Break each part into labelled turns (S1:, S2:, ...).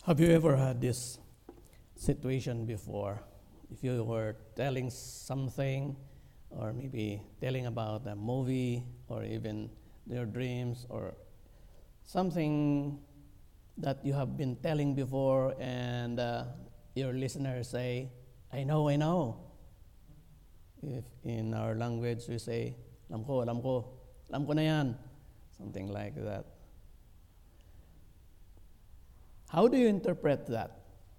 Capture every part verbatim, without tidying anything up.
S1: Have you ever had this situation before? If you were telling something, or maybe telling about a movie, or even your dreams, or something that you have been telling before, and uh, your listeners say, I know, I know. If in our language we say, alam ko, alam ko, alam ko na yan. Something like that. How do you interpret that?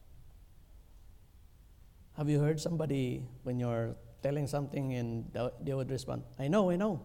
S1: Have you heard somebody when you're telling something and they would respond, I know, I know.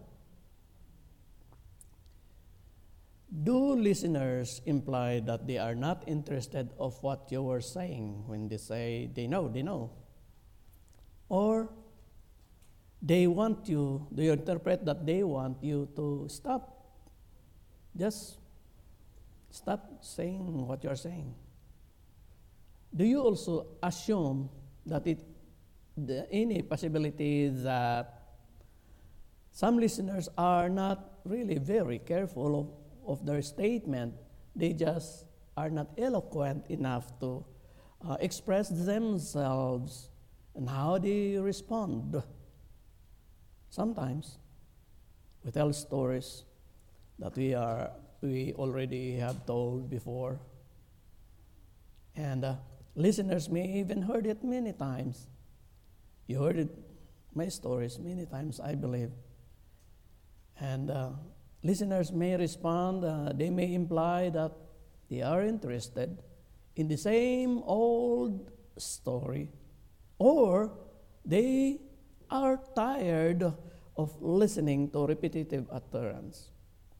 S1: Do listeners imply that they are not interested of what you were saying when they say they know, they know? Or they want you, do you interpret that they want you to stop? Just stop saying what you're saying. Do you also assume that it, the, any possibility that some listeners are not really very careful of, of their statement? They just are not eloquent enough to uh, express themselves and how they respond. Sometimes we tell stories that we are we already have told before, and uh, listeners may even heard it many times. You heard it, my stories many times, I believe. And uh, listeners may respond, uh, they may imply that they are interested in the same old story, or they are tired of listening to repetitive utterance.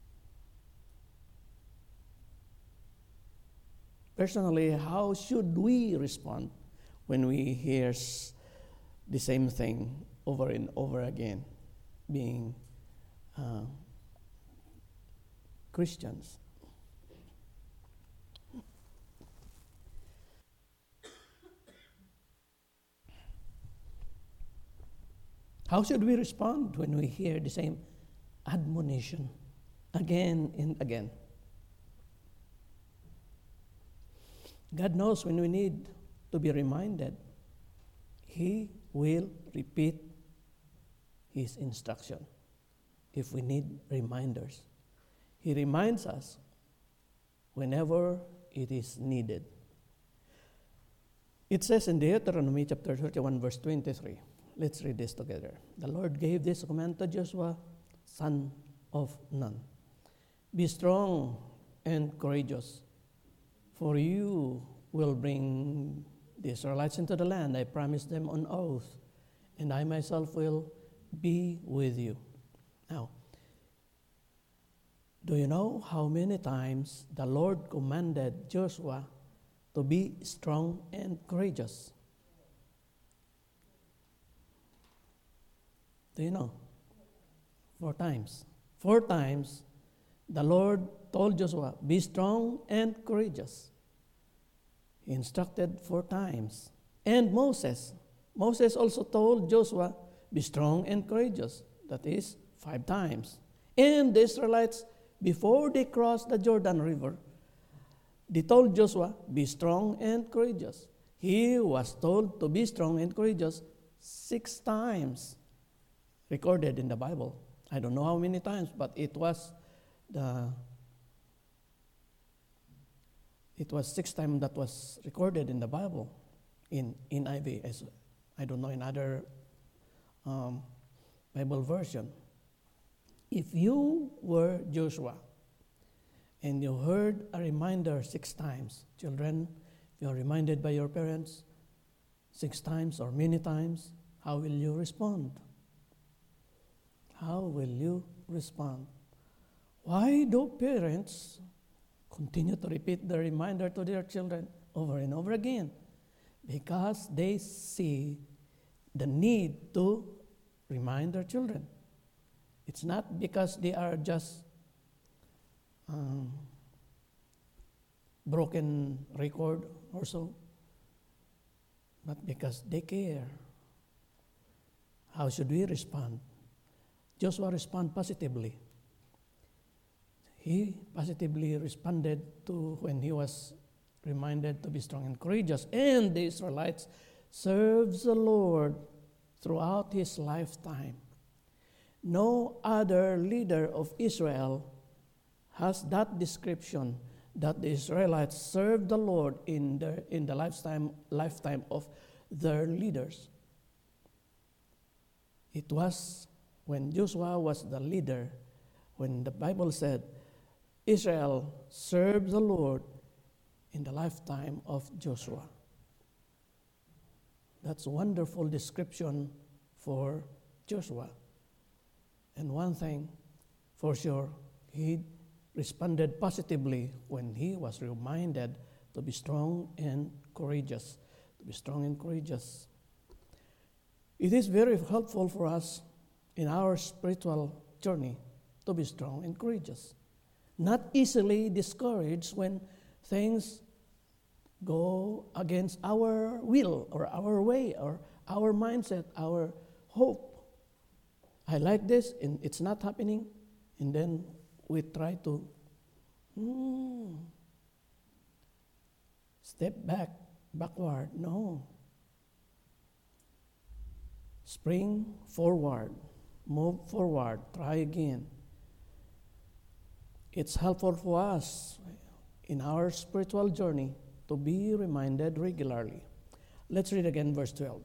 S1: Personally, how should we respond when we hear the same thing over and over again, being uh, Christians? How should we respond when we hear the same admonition again and again? God knows when we need to be reminded. He will repeat His instruction if we need reminders. He reminds us whenever it is needed. It says in Deuteronomy chapter thirty-one, verse twenty-three. Let's read this together. The Lord gave this command to Joshua, son of Nun. Be strong and courageous, for you will bring the Israelites into the land I promised them on oath, and I myself will be with you. Now, do you know how many times the Lord commanded Joshua to be strong and courageous? Do you know? Four times. Four times the Lord told Joshua, be strong and courageous. He instructed four times. And Moses. Moses also told Joshua, be strong and courageous. That is five times. And the Israelites, before they crossed the Jordan River, they told Joshua, be strong and courageous. He was told to be strong and courageous six times, recorded in the Bible. I don't know how many times, but it was the it was six times that was recorded in the Bible, in N I V. As I don't know in other um, Bible version. If you were Joshua and you heard a reminder six times, children, you are reminded by your parents six times or many times, how will you respond? How will you respond? Why do parents continue to repeat the reminder to their children over and over again? Because they see the need to remind their children. It's not because they are just um, broken record or so, but because they care. How should we respond? Joshua responded positively. He positively responded to when he was reminded to be strong and courageous. And the Israelites served the Lord throughout his lifetime. No other leader of Israel has that description, that the Israelites served the Lord in the, in the lifetime, lifetime of their leaders. It was when Joshua was the leader, when the Bible said Israel served the Lord in the lifetime of Joshua. That's a wonderful description for Joshua. And one thing for sure, he responded positively when he was reminded to be strong and courageous. To be strong and courageous. It is very helpful for us in our spiritual journey to be strong and courageous. Not easily discouraged when things go against our will or our way or our mindset, our hope. I like this and it's not happening. And then we try to hmm, step back, backward. No. Spring forward. Move forward. Try again. It's helpful for us in our spiritual journey to be reminded regularly. Let's read again verse twelve.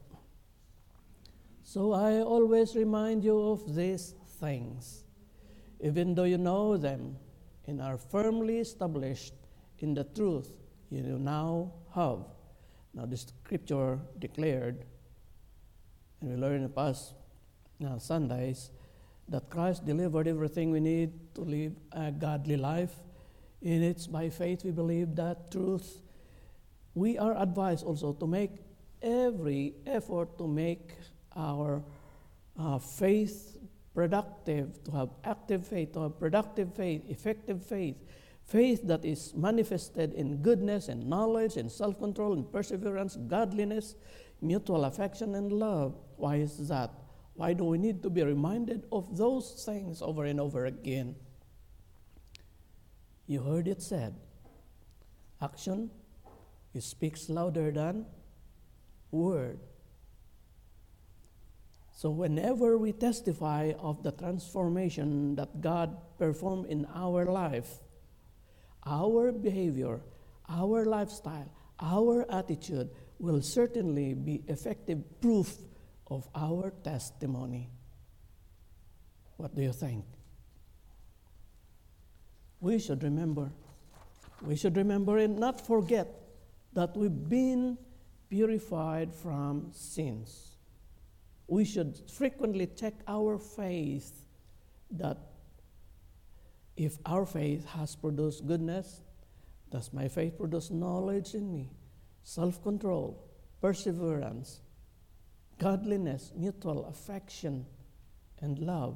S1: So I always remind you of these things, even though you know them and are firmly established in the truth you now have. Now the scripture declared, and we learned in the past uh, Sundays, that Christ delivered everything we need to live a godly life. And it's by faith we believe that truth. We are advised also to make every effort to make our uh, faith productive, to have active faith, to have productive faith, effective faith, faith that is manifested in goodness and knowledge and self-control and perseverance, godliness, mutual affection and love. Why is that? Why do we need to be reminded of those things over and over again? You heard it said, action it speaks louder than word. So whenever we testify of the transformation that God performed in our life, our behavior, our lifestyle, our attitude will certainly be effective proof of our testimony. What do you think? We should remember. We should remember and not forget that we've been purified from sins. We should frequently check our faith, that if our faith has produced goodness, does my faith produce knowledge in me, self-control, perseverance, godliness, mutual affection, and love?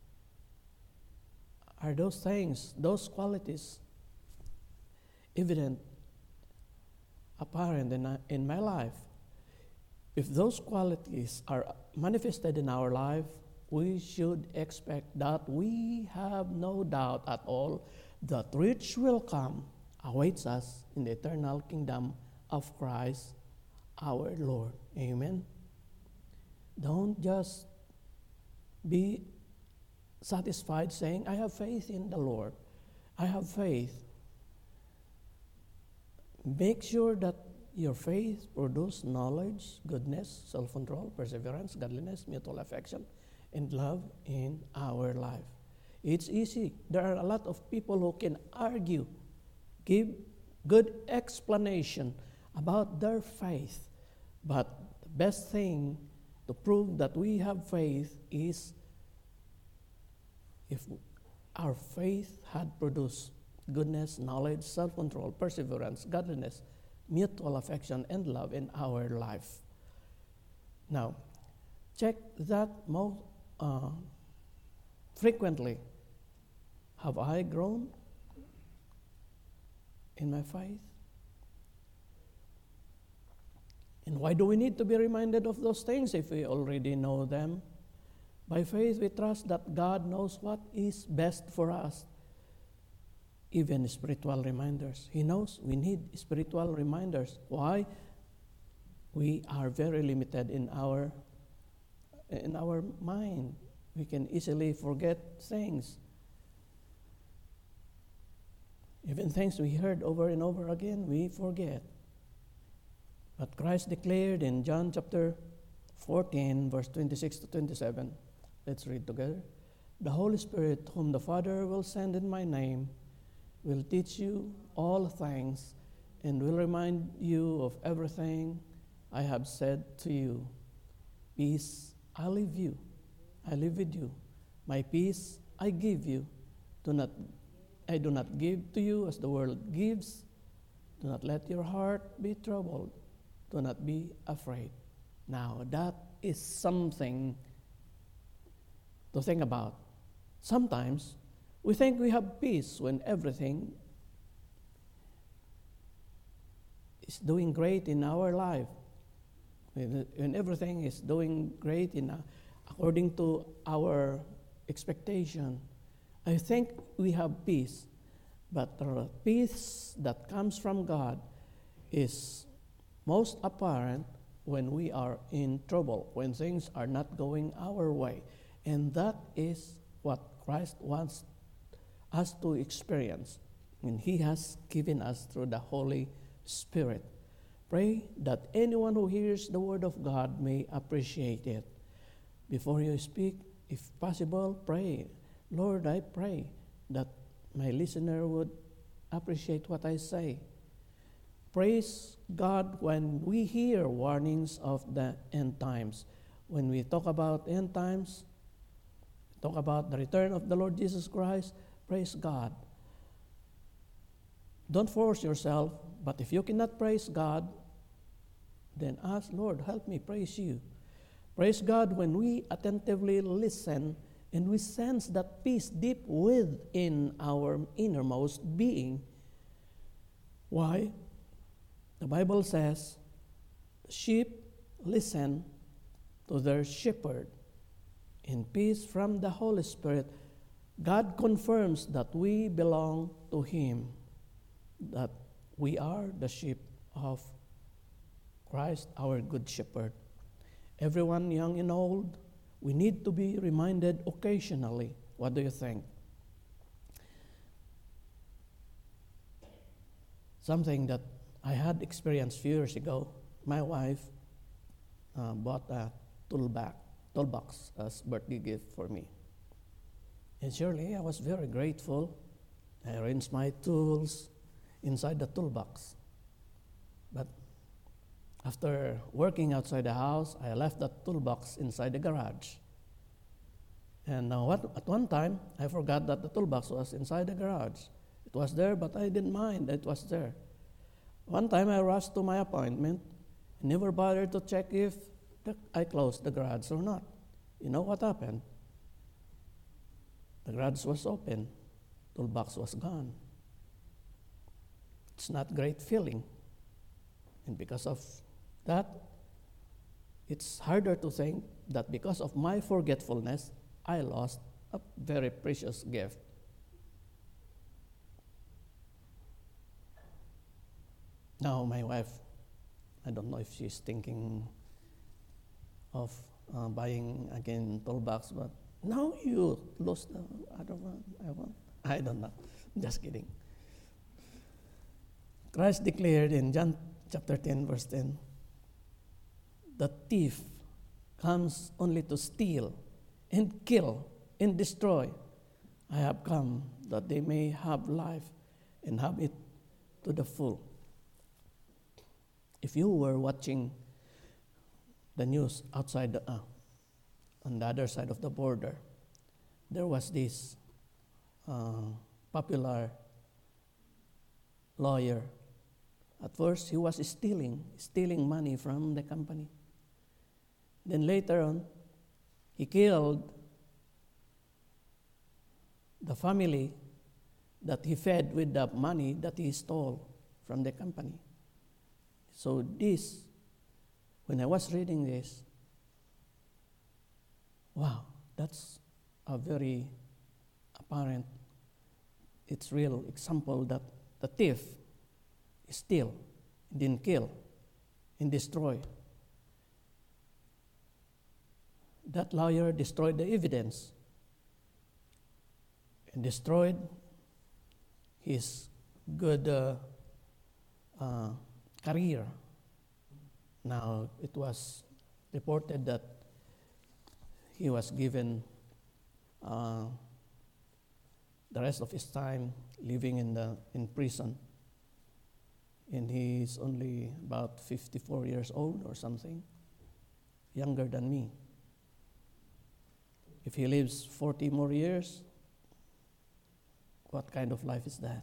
S1: Are those things, those qualities evident, apparent in, in my life? If those qualities are manifested in our life, we should expect that we have no doubt at all that rich will come, awaits us in the eternal kingdom of Christ our Lord. Amen. Don't just be satisfied saying, I have faith in the Lord. I have faith. Make sure that your faith produces knowledge, goodness, self-control, perseverance, godliness, mutual affection, and love in our life. It's easy. There are a lot of people who can argue, give good explanation about their faith. But the best thing to prove that we have faith is if our faith had produced goodness, knowledge, self-control, perseverance, godliness, mutual affection, and love in our life. Now, check that more uh, frequently. Have I grown in my faith? And why do we need to be reminded of those things if we already know them? By faith, we trust that God knows what is best for us. even spiritual reminders. He knows we need spiritual reminders. Why? We are very limited in our in our mind. We can easily forget things. Even things we heard over and over again, we forget. But Christ declared in John chapter fourteen, verse twenty-six to twenty-seven. Let's read together. The Holy Spirit, whom the Father will send in my name, will teach you all things and will remind you of everything I have said to you. Peace I leave you. I live with you. My peace I give you. Do not, I do not give to you as the world gives. Do not let your heart be troubled. Do not be afraid. Now, that is something to think about. Sometimes we think we have peace when everything is doing great in our life. When, when everything is doing great in, uh, according to our expectation, I think we have peace. But the peace that comes from God is most apparent when we are in trouble, when things are not going our way. And that is what Christ wants us to experience. And He has given us through the Holy Spirit. Pray that anyone who hears the Word of God may appreciate it. Before you speak, if possible, pray. Lord, I pray that my listener would appreciate what I say. Praise God when we hear warnings of the end times. When we talk about end times, talk about the return of the Lord Jesus Christ, praise God. Don't force yourself, but if you cannot praise God, then ask, Lord, help me praise you. Praise God when we attentively listen and we sense that peace deep within our innermost being. Why? The Bible says, the sheep listen to their shepherd. In peace from the Holy Spirit, God confirms that we belong to Him, that we are the sheep of Christ, our good shepherd. Everyone, young and old, we need to be reminded occasionally. What do you think? Something that I had experienced a few years ago, my wife uh, bought a tool bag, toolbox as birthday gift for me. And surely I was very grateful. I arranged my tools inside the toolbox. But after working outside the house, I left that toolbox inside the garage. And uh, what, at one time, I forgot that the toolbox was inside the garage. It was there, but I didn't mind that it was there. One time I rushed to my appointment and never bothered to check if the, I closed the garage or not. You know what happened? The garage was open. Toolbox was gone. It's not a great feeling. And because of that, it's harder to think that because of my forgetfulness, I lost a very precious gift. Now, my wife, I don't know if she's thinking of uh, buying again toolbox, but now you lost the other one. I want. I don't know. Just kidding. Christ declared in John chapter ten, verse ten, the thief comes only to steal and kill and destroy. I have come that they may have life and have it to the full. If you were watching the news outside, the, uh, on the other side of the border, there was this uh, popular lawyer. At first, he was stealing, stealing money from the company. Then later on, he killed the family that he fed with the money that he stole from the company. So this, when I was reading this, wow, that's a very apparent it's real example that the thief steal, didn't kill, and destroy. That lawyer destroyed the evidence and destroyed his good uh, uh, career. Now, it was reported that he was given uh, the rest of his time living in the in prison, and he's only about fifty-four years old or something, younger than me. If he lives forty more years, what kind of life is that?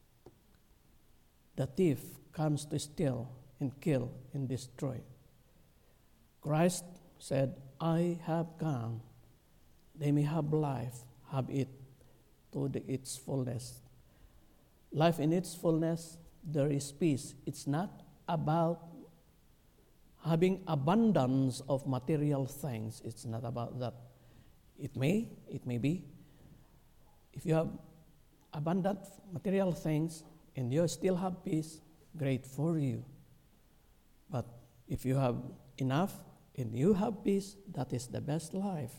S1: The thief comes to steal and kill and destroy. Christ said, I have come, they may have life, have it to the, its fullness. Life in its fullness, there is peace. It's not about having abundance of material things. It's not about that. It may, it may be. If you have abundant material things and you still have peace, great for you. But if you have enough and you have peace, that is the best life.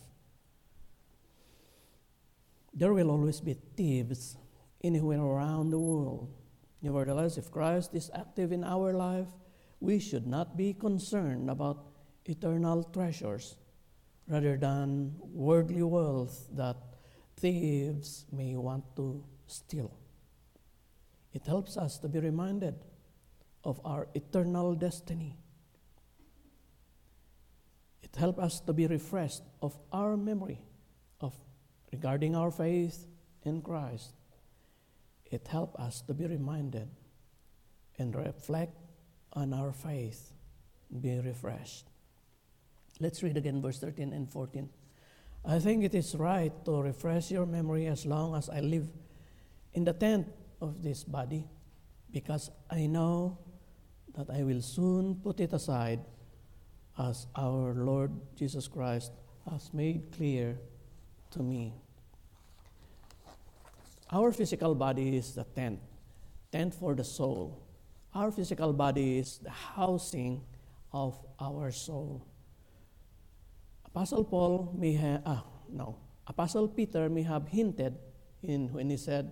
S1: There will always be thieves anywhere around the world. Nevertheless, if Christ is active in our life, we should not be concerned about eternal treasures rather than worldly wealth that thieves may want to steal. It helps us to be reminded of our eternal destiny. It helps us to be refreshed of our memory of regarding our faith in Christ. It helps us to be reminded and reflect on our faith, be refreshed. Let's read again verse thirteen and fourteen. I think it is right to refresh your memory as long as I live in the tent of this body, because I know that I will soon put it aside, as our Lord Jesus Christ has made clear to me. Our physical body is the tent, tent for the soul. Our physical body is the housing of our soul. Apostle Paul may have, ah, no, Apostle Peter may have hinted in when he said,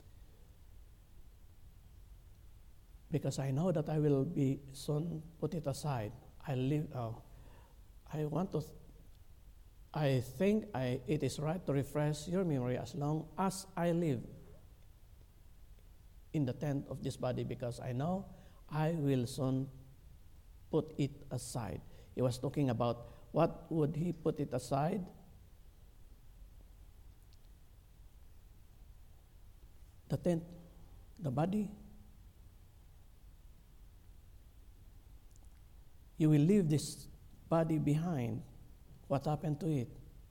S1: because I know that I will be soon put it aside. I live, oh, I want to, I think I, it is right to refresh your memory as long as I live in the tent of this body, because I know I will soon put it aside. He was talking about what would he put it aside? The tent, the body. You will leave this body behind. What happened to it?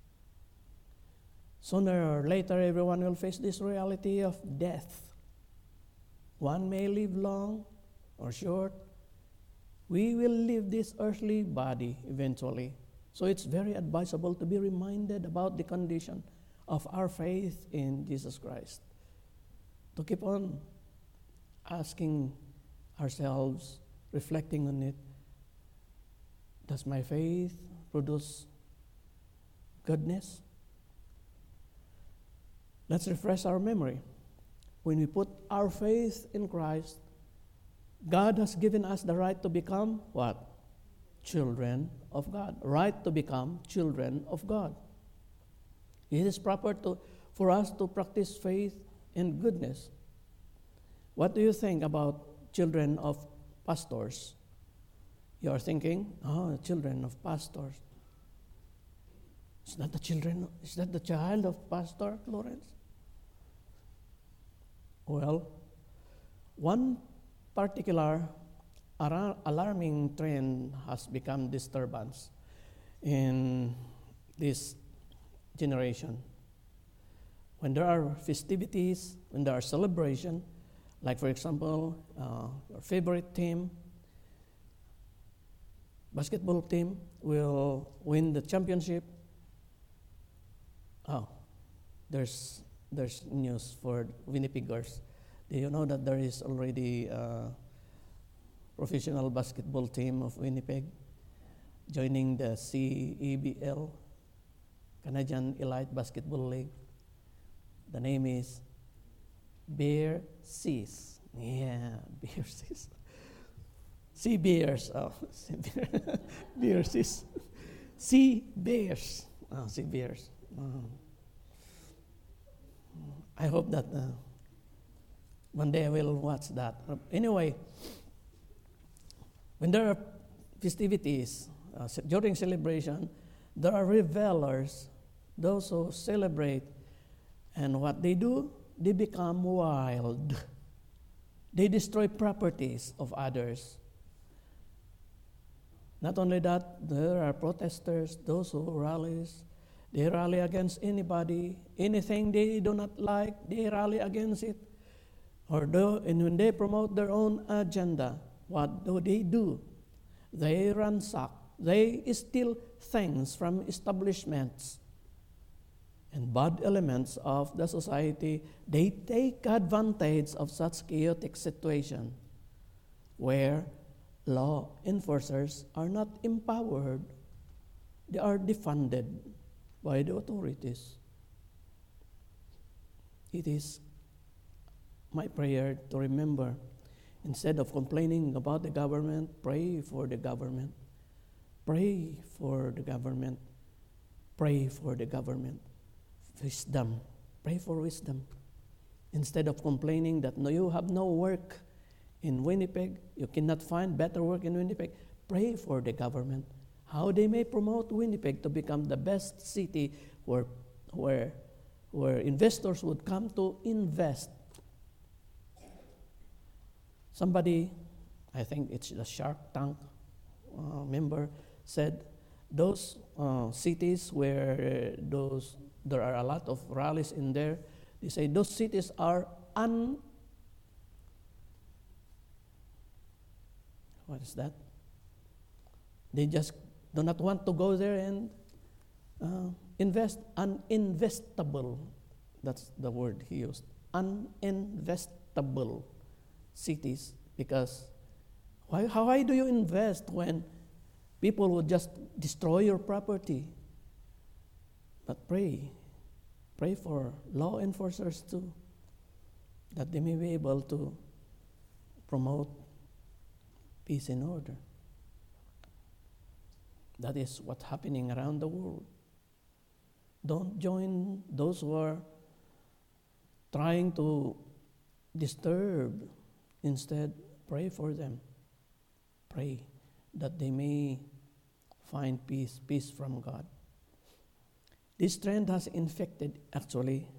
S1: Sooner or later, everyone will face this reality of death. One may live long or short. We will leave this earthly body eventually. So it's very advisable to be reminded about the condition of our faith in Jesus Christ. To keep on asking ourselves, reflecting on it, does my faith produce goodness? Let's refresh our memory. When we put our faith in Christ, God has given us the right to become what? Children of God. Right to become children of God. It is proper to, for us to practice faith and goodness. What do you think about children of pastors? You are thinking, oh, children of pastors. Is that the children? Is that the child of Pastor Lawrence? Well, one particular alarming trend has become disturbance in this generation. When there are festivities, when there are celebration, like for example, uh, your favorite team, basketball team will win the championship. Oh, there's there's news for Winnipeggers. Do you know that there is already a professional basketball team of Winnipeg joining the C E B L, Canadian Elite Basketball League? The name is Bear Seas. Yeah, Bear Seas. Sea Bears. Oh, sea bear. Bear Seas. Sea Bears. Oh, Sea Bears. Oh. I hope that uh, one day I will watch that. Uh, anyway, when there are festivities, uh, ce- during celebration, there are revelers, those who celebrate, and what they do, they become wild. They destroy properties of others. Not only that, there are protesters, those who rallies. They rally against anybody, anything they do not like, they rally against it. Or do, and when they promote their own agenda, what do they do? They ransack, they steal things from establishments and bad elements of the society. They take advantage of such chaotic situation where law enforcers are not empowered, they are defunded by the authorities. It is my prayer to remember, instead of complaining about the government, pray for the government. Pray for the government. Pray for the government. Wisdom. Pray for wisdom. Instead of complaining that no, you have no work in Winnipeg, you cannot find better work in Winnipeg, pray for the government. How they may promote Winnipeg to become the best city where, where, where investors would come to invest. Somebody, I think it's the Shark Tank uh, member, said those uh, cities where uh, those there are a lot of rallies in there, they say those cities are un... What is that? They just do not want to go there and uh, invest. Uninvestable. That's the word he used. Uninvestable cities. Because why, how why do you invest when people would just destroy your property? But pray. Pray for law enforcers too, that they may be able to promote peace and order. That is what's happening around the world. Don't join those who are trying to disturb. Instead, pray for them. Pray that they may find peace, peace from God. This trend has infected, actually,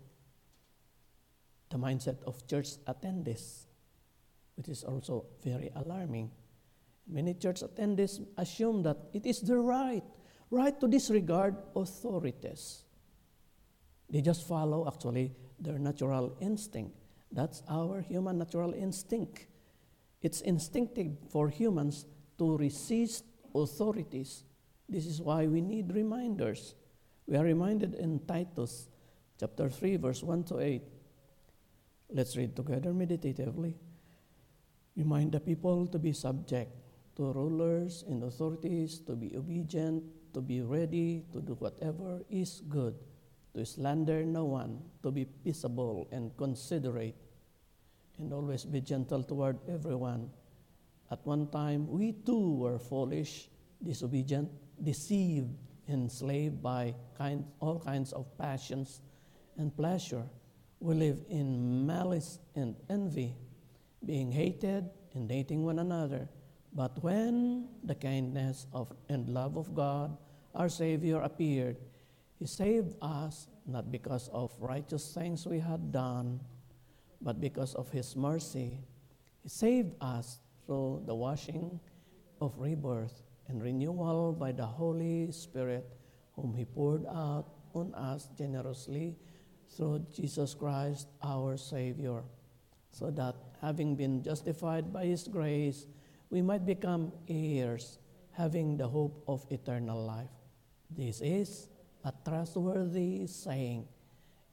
S1: the mindset of church attendees, which is also very alarming. Many church attendees assume that it is their right, right to disregard authorities. They just follow, actually, their natural instinct. That's our human natural instinct. It's instinctive for humans to resist authorities. This is why we need reminders. We are reminded in Titus chapter three, verse one to eight. Let's read together meditatively. Remind the people to be subject to rulers and authorities, to be obedient, to be ready to do whatever is good, to slander no one, to be peaceable and considerate, and always be gentle toward everyone. At one time, we too were foolish, disobedient, deceived, enslaved by kind, all kinds of passions and pleasure. We live in malice and envy, being hated and hating one another. But when the kindness of and love of God, our Savior, appeared, He saved us not because of righteous things we had done, but because of His mercy. He saved us through the washing of rebirth and renewal by the Holy Spirit, whom He poured out on us generously through Jesus Christ, our Savior, so that, having been justified by His grace, we might become heirs, having the hope of eternal life. This is a trustworthy saying,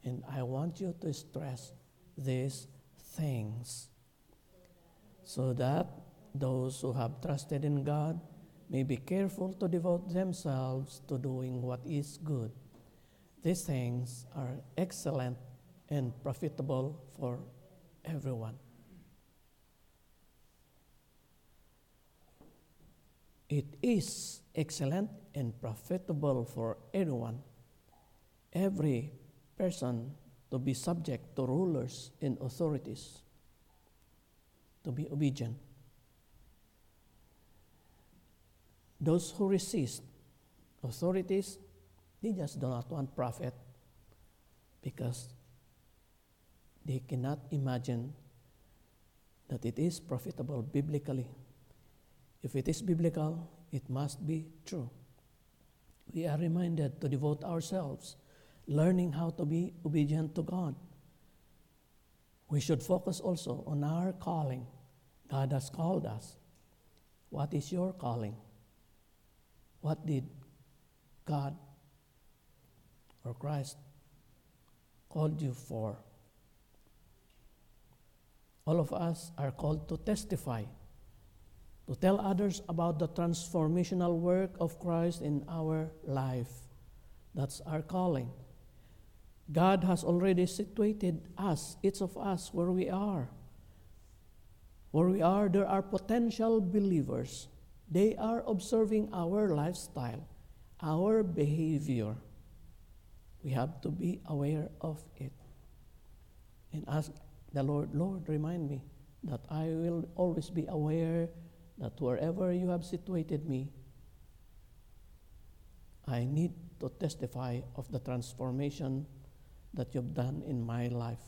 S1: And I want you to stress these things so that those who have trusted in God may be careful to devote themselves to doing what is good. These things are excellent and profitable for everyone. It is excellent and profitable for everyone, every person, to be subject to rulers and authorities, to be obedient. Those who resist authorities, they just do not want profit because they cannot imagine that it is profitable biblically. If it is biblical, it must be true. We are reminded to devote ourselves, learning how to be obedient to God. We should focus also on our calling. God has called us. What is your calling? What did God or Christ called you for? All of us are called to testify, to tell others about the transformational work of Christ in our life. That's our calling. God has already situated us, each of us, where we are. Where we are, there are potential believers. They are observing our lifestyle, our behavior. We have to be aware of it. And ask the Lord, Lord, remind me that I will always be aware that wherever you have situated me, I need to testify of the transformation that you've done in my life.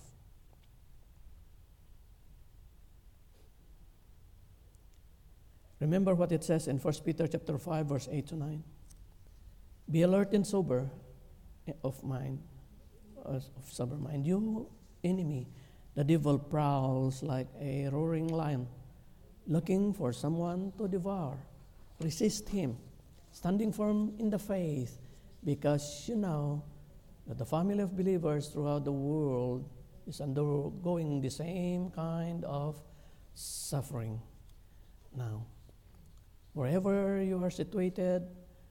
S1: Remember what it says in First Peter chapter five, verse eight to nine. Be alert and sober of mind, of sober mind. You enemy, the devil prowls like a roaring lion, looking for someone to devour. Resist him, standing firm in the faith, because you know that the family of believers throughout the world is undergoing the same kind of suffering now. Wherever you are situated,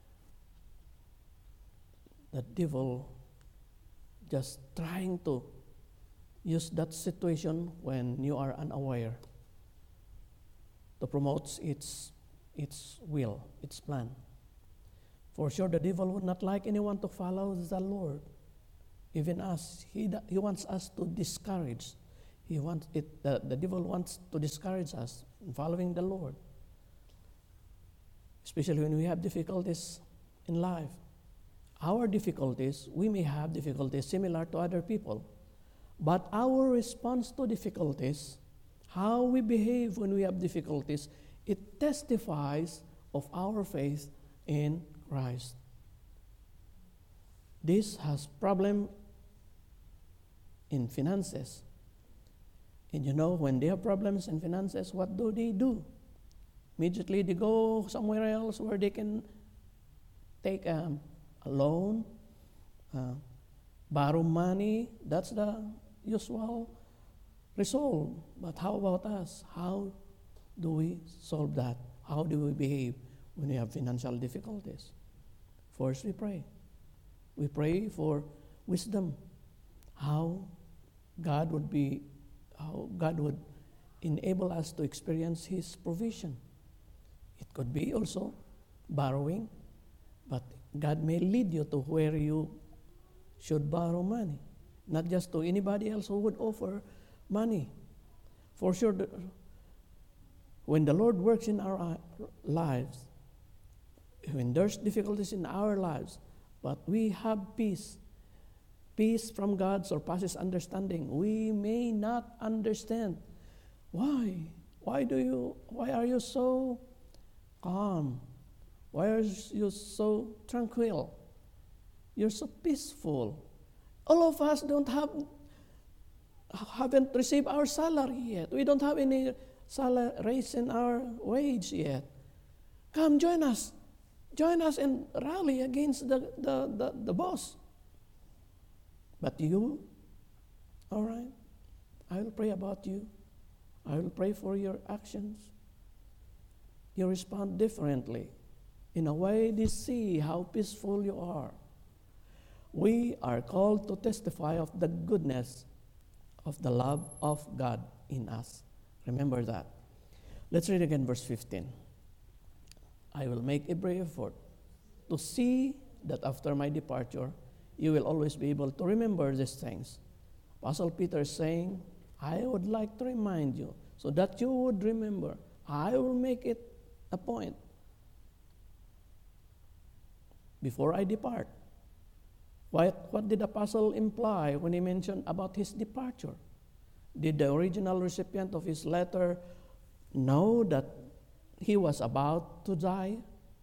S1: the devil just trying to use that situation when you are unaware to promote its, its will, its plan. For sure, the devil would not like anyone to follow the Lord. Even us, he, he wants us to discourage. He wants it. The, the devil wants to discourage us in following the Lord, especially when we have difficulties in life. Our difficulties, we may have difficulties similar to other people, but our response to difficulties, how we behave when we have difficulties, it testifies of our faith in Christ. This has problem in finances. And you know, when they have problems in finances, what do they do? Immediately they go somewhere else where they can take um, a loan, uh, borrow money. That's the usual result. But how about us? How do we solve that? How do we behave when we have financial difficulties? First, we pray. We pray for wisdom, how God would be, how God would enable us to experience His provision. It could be also borrowing, but God may lead you to where you should borrow money, not just to anybody else who would offer money. For sure, the, when the Lord works in our lives, when there's difficulties in our lives, but we have peace, peace from God surpasses understanding. We may not understand why. Why do you? Why are you so calm? Why are you so tranquil? You're so peaceful. All of us don't have, haven't received our salary yet. We don't have any salary raise in our wage yet. Come, join us. Join us and rally against the, the, the, the boss. But you All right, I will pray about you. I will pray for your actions. You respond differently. In a way, they see how peaceful you are. We are called to testify of the goodness of the love of God in us. Remember that. Let's read again verse fifteen. I will make every effort to see that after my departure, you will always be able to remember these things. Apostle Peter is saying, I would like to remind you so that you would remember. I will make it a point before I depart. What, what did the apostle imply when he mentioned about his departure? Did the original recipient of his letter know that he was about to die?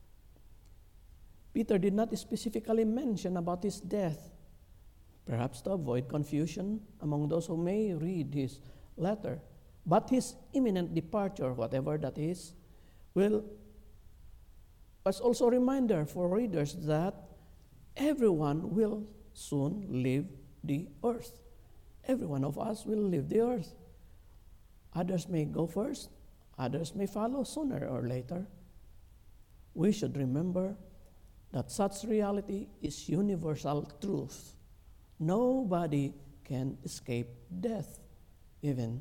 S1: Peter did not specifically mention about his death, perhaps to avoid confusion among those who may read his letter. But his imminent departure, whatever that is, will was also a reminder for readers that everyone will soon leave the earth. Every one of us will leave the earth. Others may go first, others may follow sooner or later. We should remember that such reality is universal truth. Nobody can escape death. Even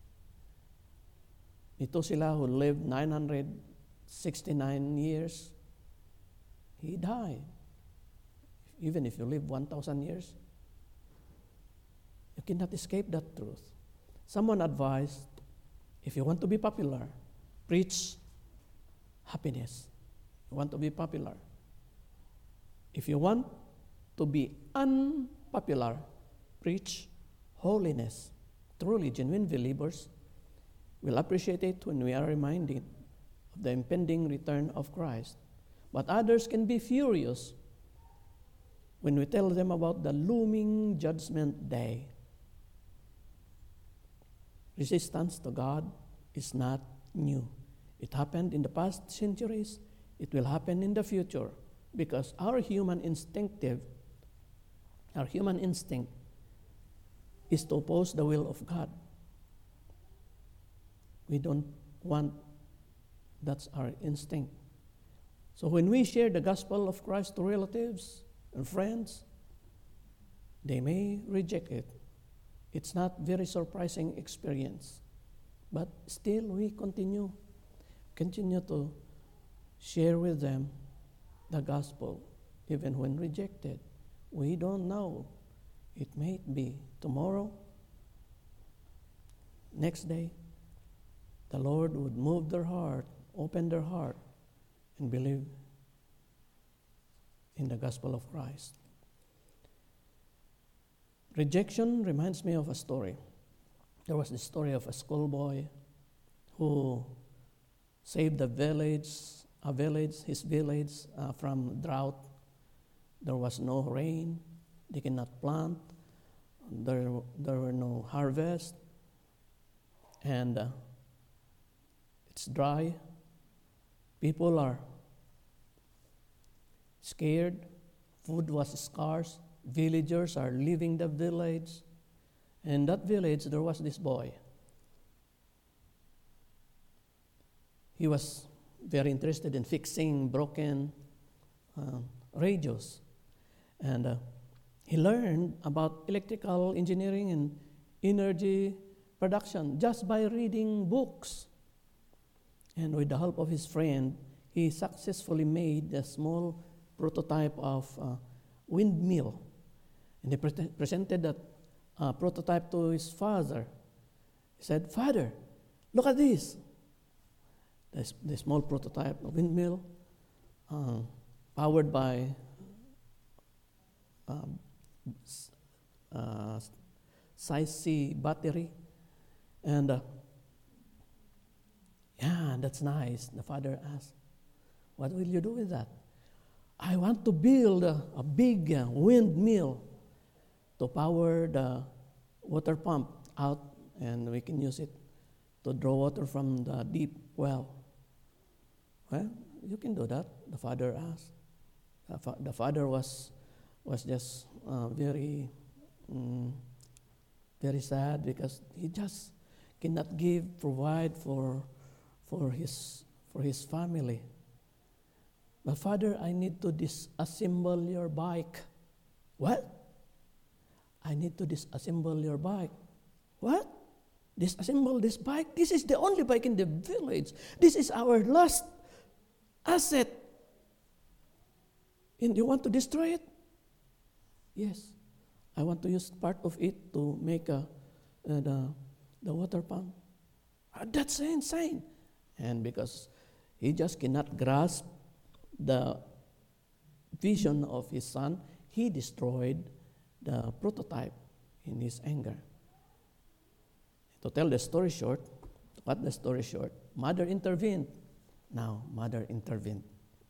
S1: Methuselah, who lived nine hundred sixty-nine years, he died. Even if you live one thousand years, you cannot escape that truth. Someone advised, if you want to be popular, preach happiness. You want to be popular. If you want to be unpopular, preach holiness. Truly, genuine believers will appreciate it when we are reminded of the impending return of Christ. But others can be furious when we tell them about the looming judgment day. Resistance to God is not new. It happened in the past centuries. It will happen in the future because our human instinctive, our human instinct is to oppose the will of God. We don't want, that's our instinct. So when we share the gospel of Christ to relatives and friends, they may reject it. It's not very surprising experience. But still we continue, continue to share with them the gospel, even when rejected. We don't know. It may be tomorrow, next day, the Lord would move their heart, open their heart, and believe in the gospel of Christ. Rejection reminds me of a story. There was the story of a schoolboy who saved a village, a village, his village uh, from drought. There was no rain. They cannot plant. There, there were no harvest. And uh, it's dry. People are scared. Food was scarce. Villagers are leaving the village. And in that village, there was this boy. He was very interested in fixing broken uh, radios. And uh, he learned about electrical engineering and energy production just by reading books. And with the help of his friend, he successfully made a small prototype of uh, windmill. And he pre- presented that uh, prototype to his father. He said, "Father, look at this." The, the small prototype of windmill, uh, powered by uh, uh, size C battery. And uh, yeah, that's nice. The father asked, "What will you do with that?" "I want to build a, a big uh, windmill to power the water pump out, and we can use it to draw water from the deep well." "Well, you can do that," the father asked. The, fa- the father was was just uh, very um, very sad because he just cannot give, provide for, for, his, for his family. But Father, I need to disassemble your bike. What? I need to disassemble your bike. What? Disassemble this bike? This is the only bike in the village. This is our last asset. And you want to destroy it? Yes. I want to use part of it to make a, uh, the, the water pump. Uh, that's insane. And because he just cannot grasp the vision of his son, he destroyed the prototype in his anger. To tell the story short, to cut the story short, mother intervened. Now, mother intervened.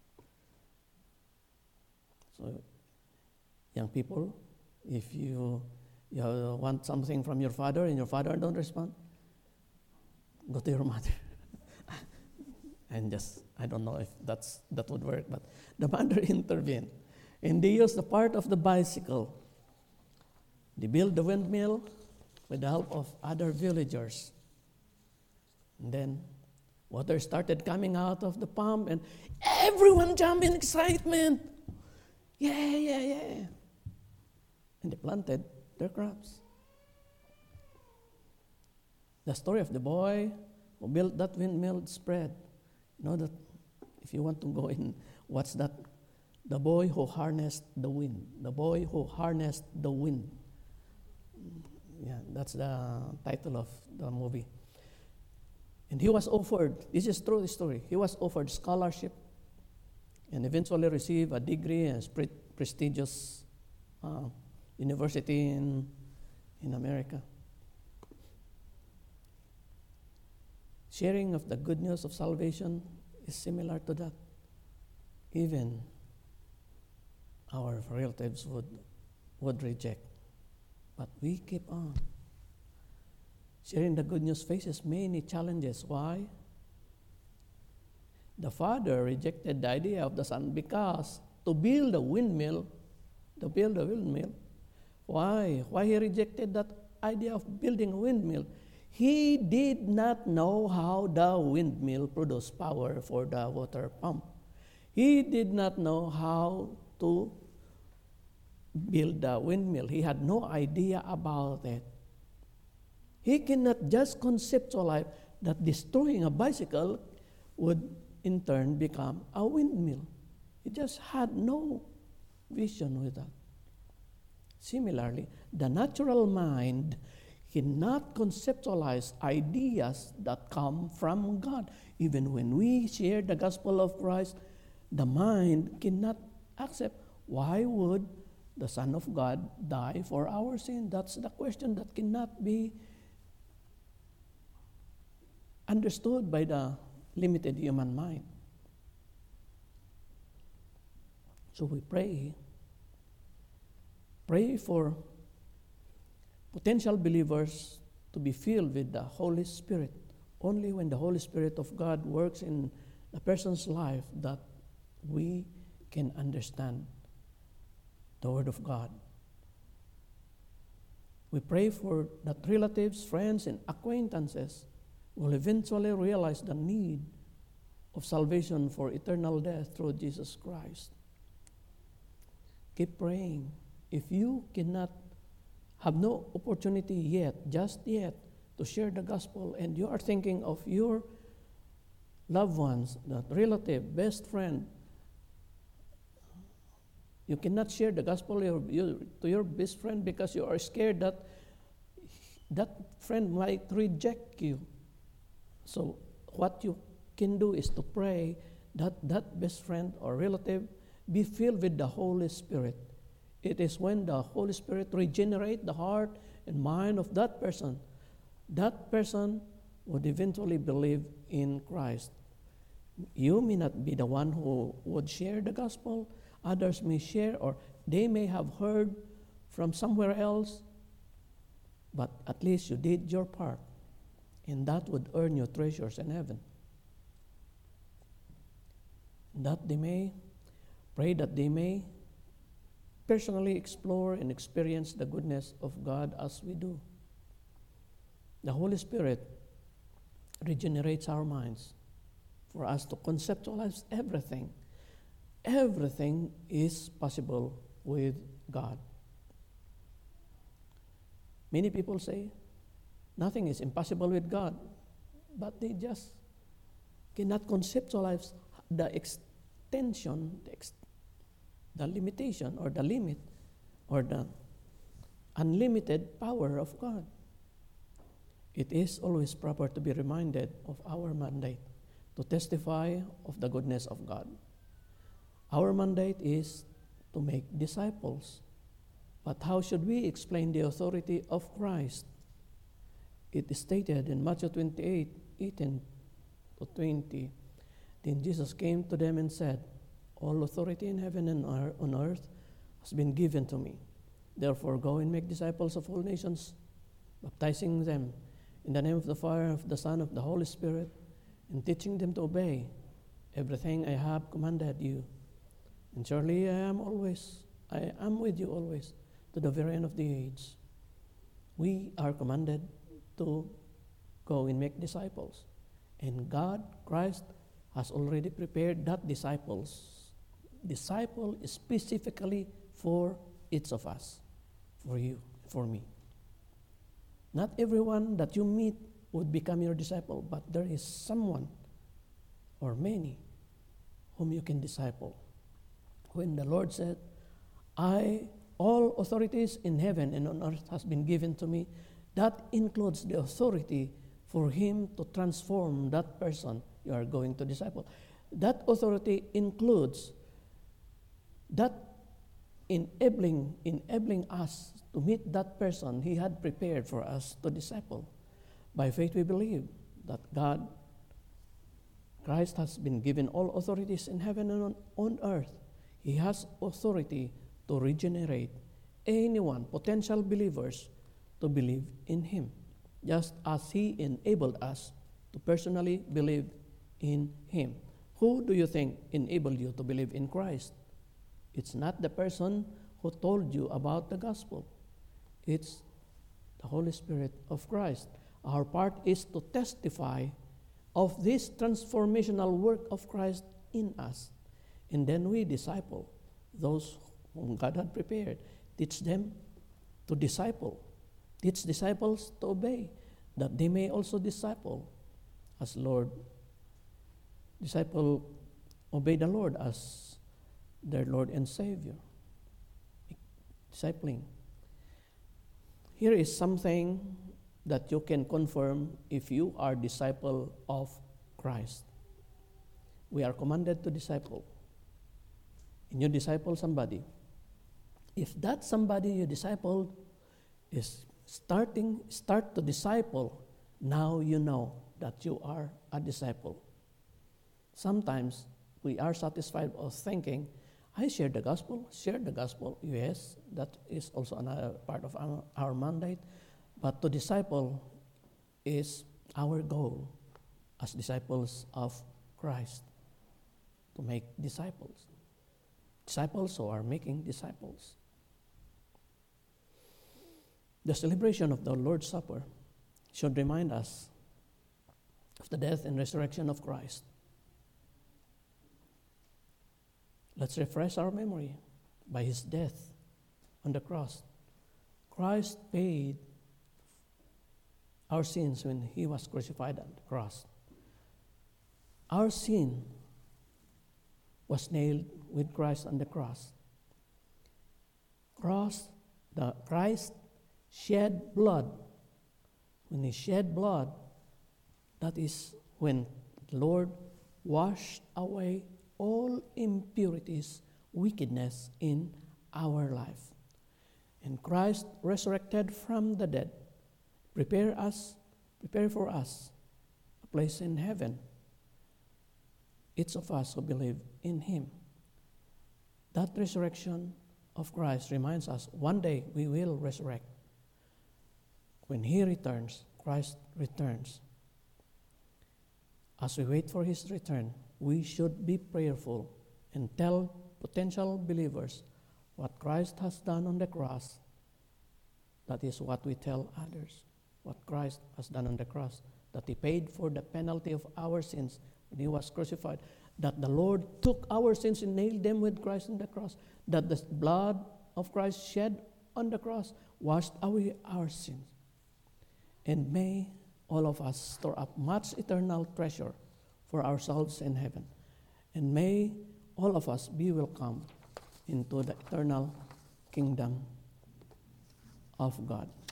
S1: So, young people, if you, you want something from your father and your father don't respond, go to your mother. And just, I don't know if that's that would work, but the mother intervened. And they used the part of the bicycle. They built the windmill with the help of other villagers. And then water started coming out of the pump and everyone jumped in excitement. Yeah, yeah, yeah. And they planted their crops. The story of the boy who built that windmill spread. You know that if you want to go in, what's that? The boy who harnessed the wind. The boy who harnessed the wind. Yeah, that's the title of the movie. And he was offered, this is true story, he was offered scholarship and eventually received a degree in a prestigious uh, university in, in America. Sharing of the good news of salvation is similar to that. Even our relatives would, would reject. But we keep on. Sharing the good news faces many challenges. Why? The father rejected the idea of the son because to build a windmill, to build a windmill, why? Why he rejected that idea of building a windmill? He did not know how the windmill produced power for the water pump. He did not know how to build the windmill. He had no idea about it. He cannot just conceptualize that destroying a bicycle would in turn become a windmill. He just had no vision with that. Similarly, the natural mind cannot conceptualize ideas that come from God. Even when we share the gospel of Christ, the mind cannot accept. Why would the Son of God die for our sin? That's the question that cannot be understood by the limited human mind. So we pray. Pray for potential believers to be filled with the Holy Spirit. Only when the Holy Spirit of God works in a person's life that we can understand the Word of God. We pray for that relatives, friends, and acquaintances will eventually realize the need of salvation for eternal death through Jesus Christ. Keep praying. If you cannot have no opportunity yet, just yet, to share the gospel, and you are thinking of your loved ones, that relative, best friend, you cannot share the gospel to your best friend because you are scared that that friend might reject you. So what you can do is to pray that that best friend or relative be filled with the Holy Spirit. It is when the Holy Spirit regenerates the heart and mind of that person, that person would eventually believe in Christ. You may not be the one who would share the gospel. Others may share, or they may have heard from somewhere else, but at least you did your part, and that would earn you treasures in heaven. That they may, pray that they may personally explore and experience the goodness of God as we do. The Holy Spirit regenerates our minds for us to conceptualize everything. Everything is possible with God. Many people say nothing is impossible with God, but they just cannot conceptualize the extension, the, ex- the limitation or the limit or the unlimited power of God. It is always proper to be reminded of our mandate to testify of the goodness of God. Our mandate is to make disciples. But how should we explain the authority of Christ? It is stated in Matthew twenty-eight, eighteen to twenty. Then Jesus came to them and said, all authority in heaven and on earth has been given to me. Therefore go and make disciples of all nations, baptizing them in the name of the Father, of the Son, of the Holy Spirit, and teaching them to obey everything I have commanded you. And surely I am always, I am with you always, to the very end of the age. We are commanded to go and make disciples. And God, Christ, has already prepared that disciples. Disciple specifically for each of us, for you, for me. Not everyone that you meet would become your disciple, but there is someone or many whom you can disciple. When the Lord said, I, all authorities in heaven and on earth has been given to me, that includes the authority for Him to transform that person you are going to disciple. That authority includes that enabling, enabling us to meet that person He had prepared for us to disciple. By faith we believe that God, Christ has been given all authorities in heaven and on, on earth. He has authority to regenerate anyone, potential believers, to believe in Him, just as He enabled us to personally believe in Him. Who do you think enabled you to believe in Christ? It's not the person who told you about the gospel. It's the Holy Spirit of Christ. Our part is to testify of this transformational work of Christ in us. And then we disciple those whom God had prepared. Teach them to disciple. Teach disciples to obey, that they may also disciple as Lord. Disciple, obey the Lord as their Lord and Savior. Discipling. Here is something that you can confirm if you are disciple of Christ. We are commanded to disciple. And you disciple somebody. If that somebody you disciple is starting, start to disciple, now you know that you are a disciple. Sometimes we are satisfied of thinking, I share the gospel, share the gospel. Yes, that is also another part of our, our mandate. But to disciple is our goal as disciples of Christ, to make disciples. Disciples who are making disciples. The celebration of the Lord's Supper should remind us of the death and resurrection of Christ. Let's refresh our memory by His death on the cross. Christ paid our sins when He was crucified on the cross. Our sin was nailed with Christ on the cross. Cross, the Christ shed blood. When He shed blood, that is when the Lord washed away all impurities, wickedness in our life. And Christ resurrected from the dead, prepare us, prepare for us a place in heaven. Each of us who believe in Him. That resurrection of Christ reminds us one day we will resurrect. When He returns, Christ returns. As we wait for His return, we should be prayerful and tell potential believers what Christ has done on the cross. That is what we tell others. what Christ has done on the cross, that he paid for the penalty of our sins when he was crucified, that the Lord took our sins and nailed them with Christ on the cross, that the blood of Christ shed on the cross washed away our sins. And may all of us store up much eternal treasure for ourselves in heaven. And may all of us be welcomed into the eternal kingdom of God.